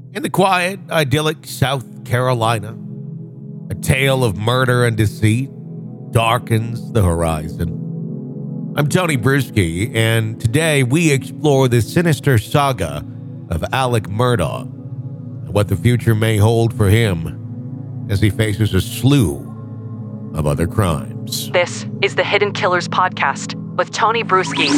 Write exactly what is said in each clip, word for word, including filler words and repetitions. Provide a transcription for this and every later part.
In the quiet, idyllic South Carolina, a tale of murder and deceit darkens the horizon. I'm Tony Bruschi, and today we explore the sinister saga of Alec Murdaugh and what the future may hold for him as he faces a slew of other crimes. This is the Hidden Killers Podcast with Tony Bruschi.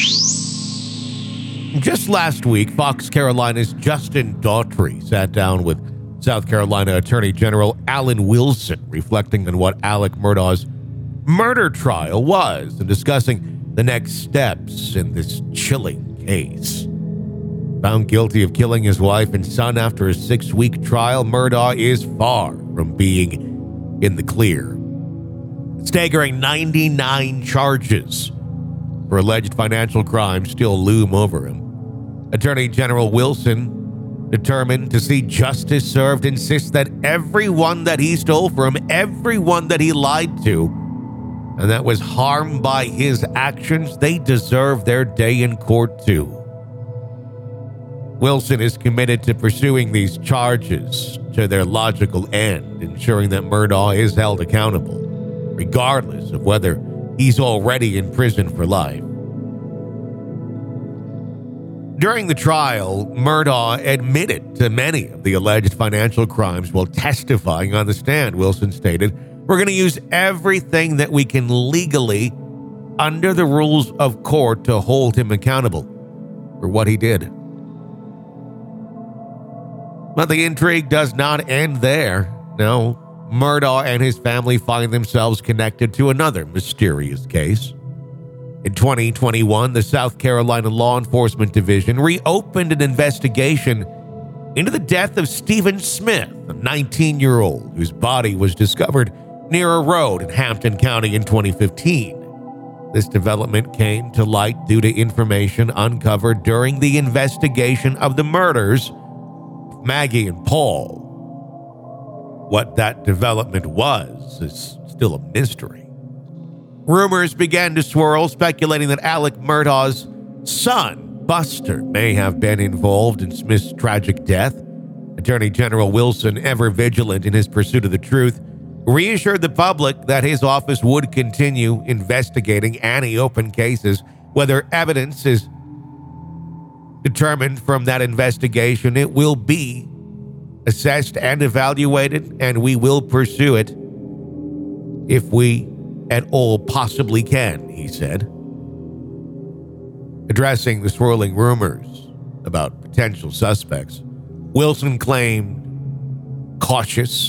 Just last week, Fox Carolina's Justin Daughtry sat down with South Carolina Attorney General Alan Wilson, reflecting on what Alec Murdaugh's murder trial was and discussing the next steps in this chilling case. Found guilty of killing his wife and son after a six-week trial, Murdaugh is far from being in the clear. Staggering ninety-nine charges for alleged financial crimes still loom over him. Attorney General Wilson, determined to see justice served, insists that everyone that he stole from, everyone that he lied to, and that was harmed by his actions, they deserve their day in court too. Wilson is committed to pursuing these charges to their logical end, ensuring that Murdaugh is held accountable, regardless of whether he's already in prison for life. During the trial, Murdaugh admitted to many of the alleged financial crimes while testifying on the stand. Wilson stated, "We're going to use everything that we can legally under the rules of court to hold him accountable for what he did." But the intrigue does not end there. No, Murdaugh and his family find themselves connected to another mysterious case. In twenty twenty-one, the South Carolina Law Enforcement Division reopened an investigation into the death of Stephen Smith, a nineteen-year-old whose body was discovered near a road in Hampton County in twenty fifteen. This development came to light due to information uncovered during the investigation of the murders of Maggie and Paul. What that development was is still a mystery. Rumors began to swirl, speculating that Alec Murdaugh's son, Buster, may have been involved in Smith's tragic death. Attorney General Wilson, ever vigilant in his pursuit of the truth, reassured the public that his office would continue investigating any open cases. Whether evidence is determined from that investigation, it will be assessed and evaluated, and we will pursue it if we at all possibly can, he said. Addressing the swirling rumors about potential suspects, Wilson claimed cautious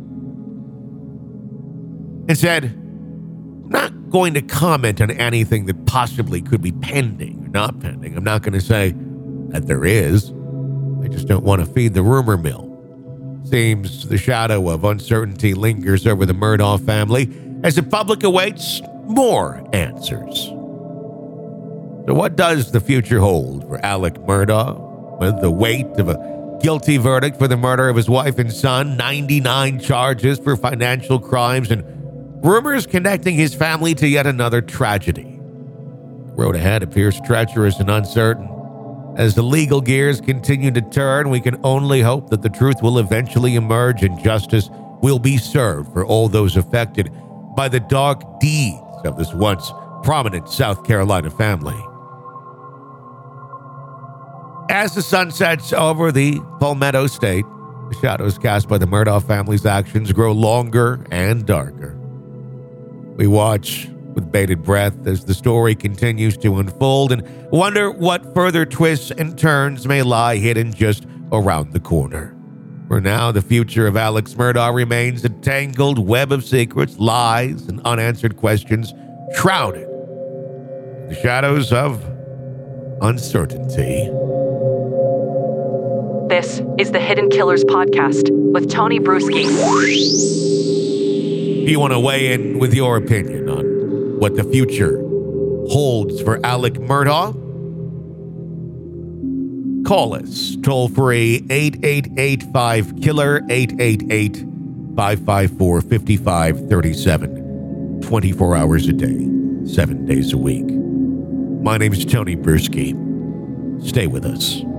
and said, "I'm not going to comment on anything that possibly could be pending or not pending. I'm not going to say that there is. I just don't want to feed the rumor mill." Seems the shadow of uncertainty lingers over the Murdaugh family as the public awaits more answers. So what does the future hold for Alec Murdaugh? With the weight of a guilty verdict for the murder of his wife and son, ninety-nine charges for financial crimes, and rumors connecting his family to yet another tragedy. The road ahead appears treacherous and uncertain. As the legal gears continue to turn, we can only hope that the truth will eventually emerge and justice will be served for all those affected by the dark deeds of this once prominent South Carolina family. As the sun sets over the Palmetto State, the shadows cast by the Murdaugh family's actions grow longer and darker. We watch with bated breath as the story continues to unfold and wonder what further twists and turns may lie hidden just around the corner. For now, the future of Alec Murdaugh remains a tangled web of secrets, lies, and unanswered questions, shrouded in the shadows of uncertainty. This is the Hidden Killers Podcast with Tony Bruschi. Do you want to weigh in with your opinion on what the future holds for Alec Murdaugh? Call us toll-free eight eight eight five killer, eight eight eight five five four five five three seven, twenty-four hours a day, seven days a week. My name is Tony Bruschi. Stay with us.